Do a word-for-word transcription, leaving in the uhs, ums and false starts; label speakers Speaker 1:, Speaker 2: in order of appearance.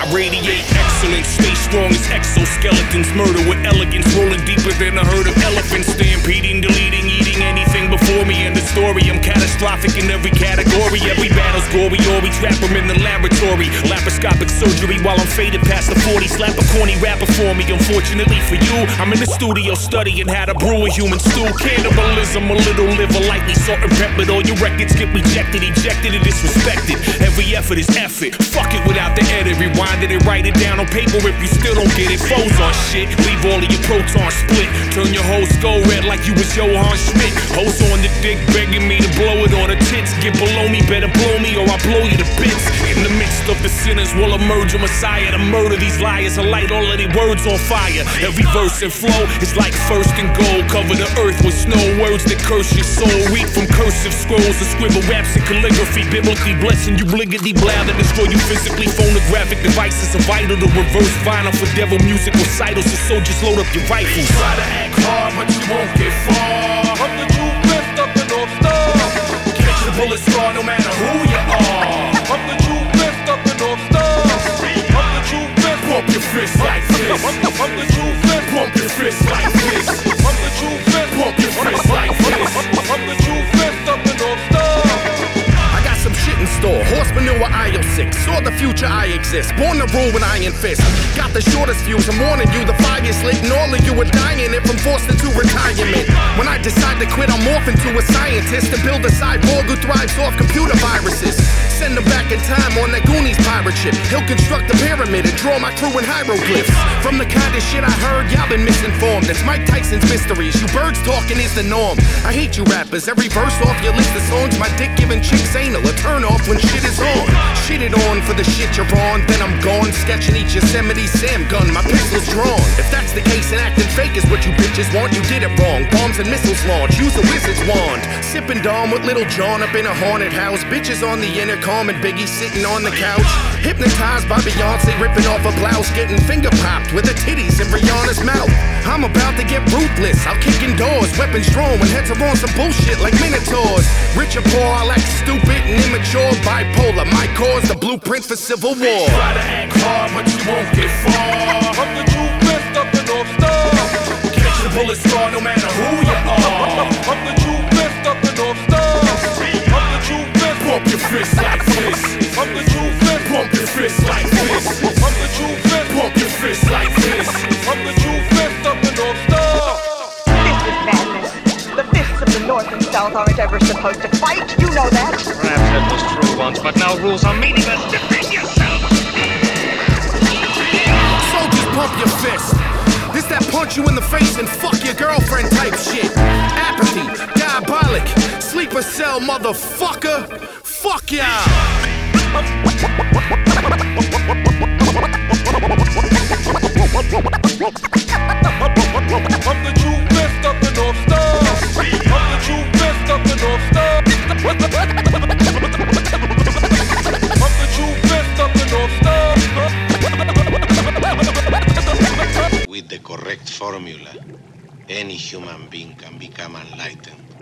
Speaker 1: I radiate excellence, stay strong as exoskeletons. Murder with elegance, rolling deeper than a herd of elephants. Stampeding, deleting, eating anything before me. And the story, I'm catastrophic in every category. Every battle's gory, or we trap them in the laboratory. Laparoscopic surgery while I'm faded past the forty. Slap a corny rapper for me. Unfortunately for you, I'm in the studio studying how to brew a human stew. Cannibalism, a little liver, lightly salt and peppered. All your records get rejected, ejected, and disrespected. Every effort is effort. Fuck it without the edit. Rewind it and write it down on paper if you still don't get it. Foes on shit, leave all of your protons split. Turn your whole skull red like you was Johann Schmidt. Hoes on the dick begging me to blow it on the tits. Get below me, better blow me or I'll blow you to bits. In the midst of the sinners will emerge a messiah to murder these liars and light all of their words on fire. Every verse and flow is like first and gold. Cover the earth with snow, words that curse your soul. Read from cursive scrolls and scribble raps and calligraphy. Biblically blessing you, bliggity blah that destroy you physically. Phonographic devices are vital to reverse vinyl for devil music recitals. So soldiers load up your rifles.
Speaker 2: Try to act hard, but you won't get far. I'm the true fist up the North Star. Catch the bullet scar no matter who you are. I'm the true fist up the North Star. I'm the true fist. Pump your fist like this. I'm the true fist. Pump your fist like this. I'm the true fist. Pump your fist like this. I'm the true fist up the North Star.
Speaker 3: I got some shit in store. Horse manure I O six. Saw the future I exist. Born to rule with iron fist. Got the shortest fuse. I'm warning you, the fire's lit and all of you are dying if I'm forced into retirement. When I decide to quit, I'm morph into a scientist and build a cyborg who thrives off computer viruses. Send him back in time on that Goonies pirate ship. He'll construct the pyramid and draw my crew in hieroglyphs. From the kind of shit I heard, y'all been misinformed. It's Mike Tyson's mysteries. You birds talking is the norm. I hate you rappers. Every verse off your list of songs, my dick giving chicks anal. A turn off when shit is on. Shit it on for the shit you're on. Then I'm gone, sketching each Yosemite Sam gun. My pistol's drawn. If that's the case and acting fake is what you bitches want, you did it wrong. Bombs and missiles launch. Use a wizard's wand. Sipping Dom with Little John up in a haunted house. Bitches on the intercom and Biggie sitting on the couch. Hypnotized by Beyonce ripping off a blouse. Getting finger popped with her titties in Rihanna's mouth. I'm about to get ruthless. I'll kick in doors. Weapons drawn when heads are on some bullshit like Minotaurs. Rich or poor, I'll act stupid and immature. Bipolar, my cause, the blueprint for civil war.
Speaker 2: Try to act hard, but you won't get far. I'm the true fist up the North Star. Catch the bullet scar no matter who you are. I'm the true fist up the North Star. I'm the true fist. Pump your fist like this. I'm the true fist. Pump your fist like this. I'm the true fist. Pump your fist like this. I'm the true fist up the North Star.
Speaker 4: This is madness. The fists of the North and South aren't ever supposed to fight. You know that.
Speaker 5: Perhaps that was true once, but now rules are meaningless. Defend yourself!
Speaker 3: Soldiers, pump your fist. This that punch you in the face and fuck your girlfriend type shit. Apathy, diabolic, sleeper cell motherfucker. Fuck y'all.
Speaker 2: I'm the true fist up the North Star. I'm the true fist up the North Star. I'm the true fist up the North Star.
Speaker 6: With the correct formula, any human being can become enlightened.